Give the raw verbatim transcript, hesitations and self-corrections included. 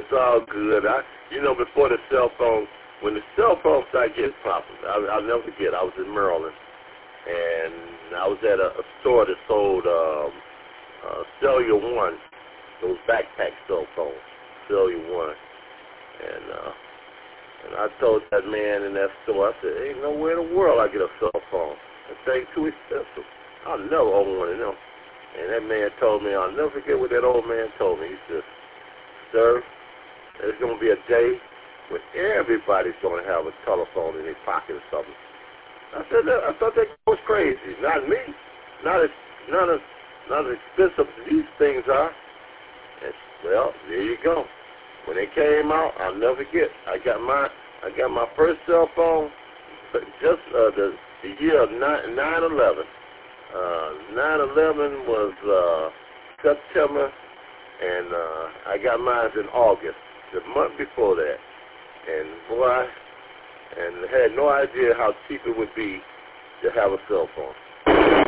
it's all good. I, you know, before the cell phone, when the cell phone started getting popular, I, I'll never forget. I was in Maryland, and I was at a, a store that sold um, uh, Cellular One, those backpack cell phones, Cellular One, and uh, and I told that man in that store, I said, ain't nowhere in the world I get a cell phone. That thing's too expensive. I'll never own one of them. And that man told me, I'll never forget what that old man told me. He said, sir, there's going to be a day when everybody's going to have a telephone in their pocket or something. I said, that, I thought that was crazy. Not me. Not as, not as, not as expensive as these things are. And, well, there you go. When they came out, I'll never forget. I got my, I got my first cell phone just uh, the, the year of nine eleven. Uh, nine eleven was uh, September, and uh, I got mine in August, the month before that. And boy, and had no idea how cheap it would be to have a cell phone.